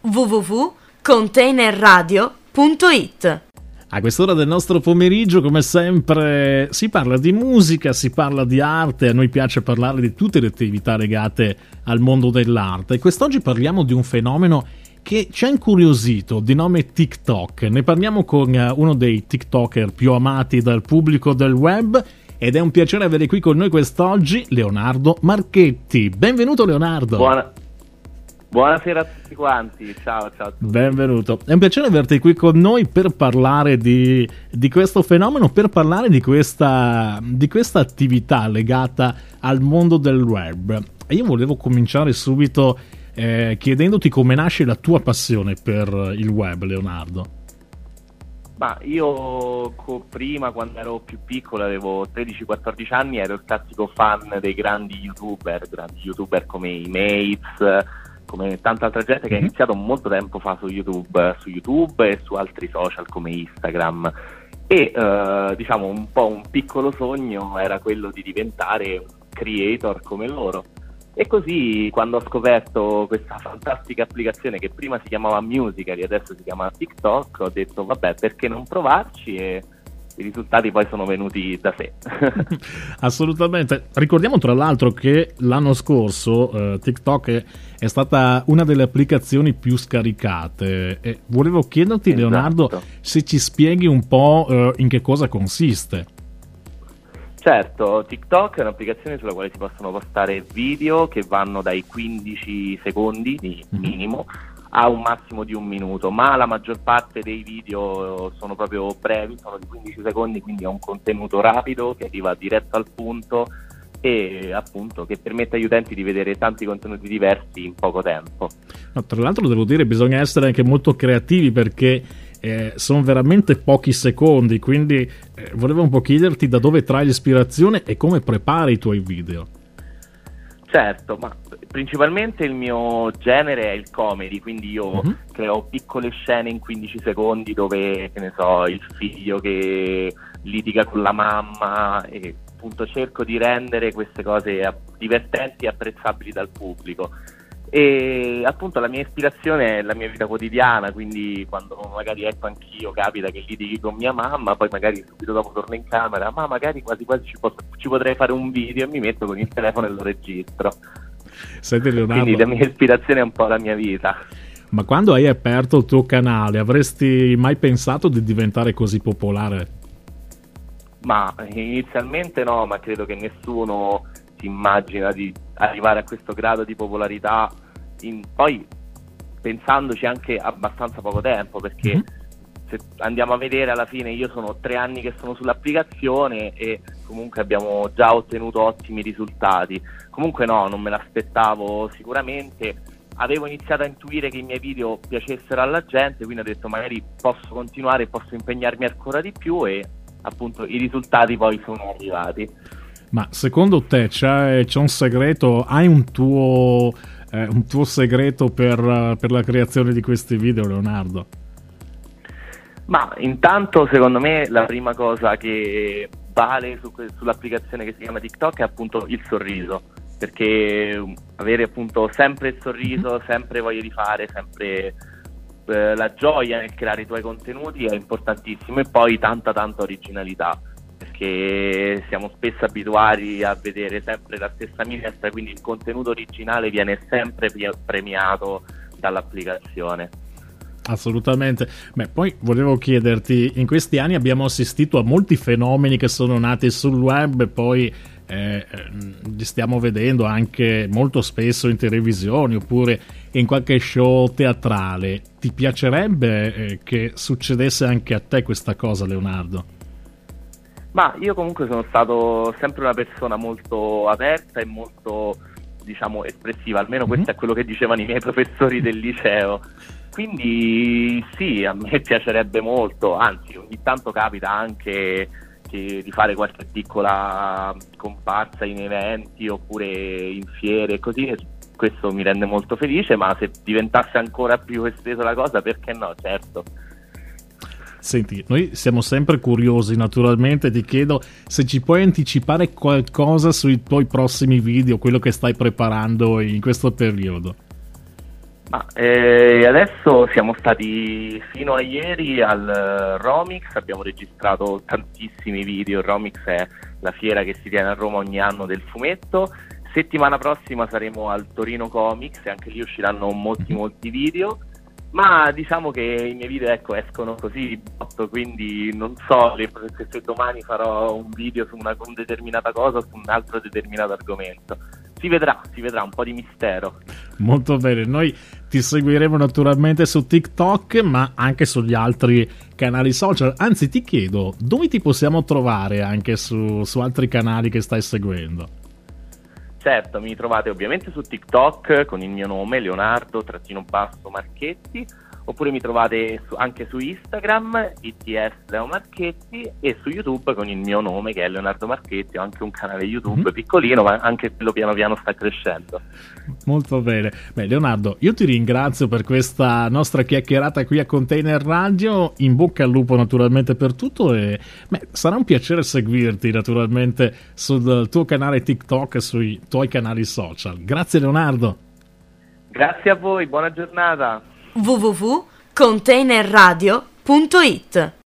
www.containerradio.it. A quest'ora del nostro pomeriggio, come sempre, si parla di musica, si parla di arte. A noi piace parlare di tutte le attività legate al mondo dell'arte, e quest'oggi parliamo di un fenomeno che ci ha incuriosito, di nome TikTok. Ne parliamo con uno dei TikToker più amati dal pubblico del web, ed è un piacere avere qui con noi quest'oggi Leonardo Marchetti. Benvenuto Leonardo. Buonasera a tutti quanti, ciao a tutti. Benvenuto, è un piacere averti qui con noi per parlare di questo fenomeno, per parlare di questa attività legata al mondo del web. E io volevo cominciare subito chiedendoti come nasce la tua passione per il web, Leonardo. Ma io prima, quando ero più piccolo, avevo 13-14 anni, ero il classico fan dei grandi youtuber come i Mates, come tanta altra gente che ha iniziato molto tempo fa su YouTube e su altri social come Instagram. E diciamo un po' un piccolo sogno era quello di diventare un creator come loro. E così, quando ho scoperto questa fantastica applicazione che prima si chiamava Musical.ly, adesso si chiama TikTok, ho detto vabbè, perché non provarci, e i risultati poi sono venuti da sé. Assolutamente. Ricordiamo tra l'altro che l'anno scorso TikTok è stata una delle applicazioni più scaricate, e volevo chiederti, esatto, Leonardo, se ci spieghi un po' in che cosa consiste. Certo, TikTok è un'applicazione sulla quale si possono postare video che vanno dai 15 secondi di minimo a un massimo di un minuto, ma la maggior parte dei video sono proprio brevi, sono di 15 secondi, quindi è un contenuto rapido che arriva diretto al punto e appunto che permette agli utenti di vedere tanti contenuti diversi in poco tempo. No, tra l'altro devo dire, bisogna essere anche molto creativi, perché sono veramente pochi secondi, quindi volevo un po' chiederti da dove trai l'ispirazione e come prepari i tuoi video. Certo, ma principalmente il mio genere è il comedy, quindi io creo piccole scene in 15 secondi dove, che ne so, il figlio che litiga con la mamma, e appunto cerco di rendere queste cose divertenti e apprezzabili dal pubblico. E appunto la mia ispirazione è la mia vita quotidiana, quindi quando magari anch'io capita che litighi con mia mamma, poi magari subito dopo torno in camera, ma magari quasi ci potrei fare un video, e mi metto con il telefono e lo registro. Senti Leonardo, quindi la mia ispirazione è un po' la mia vita. Ma quando hai aperto il tuo canale, avresti mai pensato di diventare così popolare? Ma inizialmente no, ma credo che nessuno si immagina di arrivare a questo grado di popolarità poi pensandoci anche abbastanza poco tempo, perché se andiamo a vedere, alla fine io sono 3 anni che sono sull'applicazione e comunque abbiamo già ottenuto ottimi risultati. Comunque no, non me l'aspettavo sicuramente. Avevo iniziato a intuire che i miei video piacessero alla gente, quindi ho detto magari posso continuare, posso impegnarmi ancora di più, e appunto i risultati poi sono arrivati. Ma secondo te c'è un segreto? Hai un tuo segreto per la creazione di questi video, Leonardo? Ma intanto secondo me la prima cosa che vale sull'applicazione che si chiama TikTok è appunto il sorriso, perché avere appunto sempre il sorriso, sempre voglia di fare, sempre la gioia nel creare i tuoi contenuti è importantissimo, e poi tanta originalità, perché siamo spesso abituati a vedere sempre la stessa minestra, quindi il contenuto originale viene sempre premiato dall'applicazione. Assolutamente. Beh, poi volevo chiederti, in questi anni abbiamo assistito a molti fenomeni che sono nati sul web, e poi li stiamo vedendo anche molto spesso in televisione oppure in qualche show teatrale. Ti piacerebbe che succedesse anche a te questa cosa, Leonardo? Ma io comunque sono stato sempre una persona molto aperta e molto, diciamo, espressiva, almeno questo è quello che dicevano i miei professori del liceo. Quindi sì, a me piacerebbe molto, anzi ogni tanto capita anche di fare qualche piccola comparsa in eventi oppure in fiere, così questo mi rende molto felice, ma se diventasse ancora più estesa la cosa, perché no, certo. Senti, noi siamo sempre curiosi, naturalmente ti chiedo se ci puoi anticipare qualcosa sui tuoi prossimi video, quello che stai preparando in questo periodo. Adesso siamo stati fino a ieri al Romix, abbiamo registrato tantissimi video. Il Romix è la fiera che si tiene a Roma ogni anno del fumetto. Settimana prossima saremo al Torino Comics e anche lì usciranno molti video. Ma diciamo che i miei video, ecco, escono così di botto, quindi non so se domani farò un video su una determinata cosa o su un altro determinato argomento. Si vedrà, un po' di mistero. Molto bene, noi ti seguiremo naturalmente su TikTok, ma anche sugli altri canali social. Anzi, ti chiedo, dove ti possiamo trovare anche su altri canali che stai seguendo? Certo, mi trovate ovviamente su TikTok con il mio nome, Leonardo_Marchetti, oppure mi trovate anche su Instagram, ITS Leo Marchetti, e su YouTube con il mio nome che è Leonardo Marchetti. Ho anche un canale YouTube piccolino, ma anche quello piano piano sta crescendo. Molto bene. Beh, Leonardo, io ti ringrazio per questa nostra chiacchierata qui a Container Radio. In bocca al lupo naturalmente per tutto e sarà un piacere seguirti naturalmente sul tuo canale TikTok e sui tuoi canali social. Grazie Leonardo. Grazie a voi, buona giornata. www.containerradio.it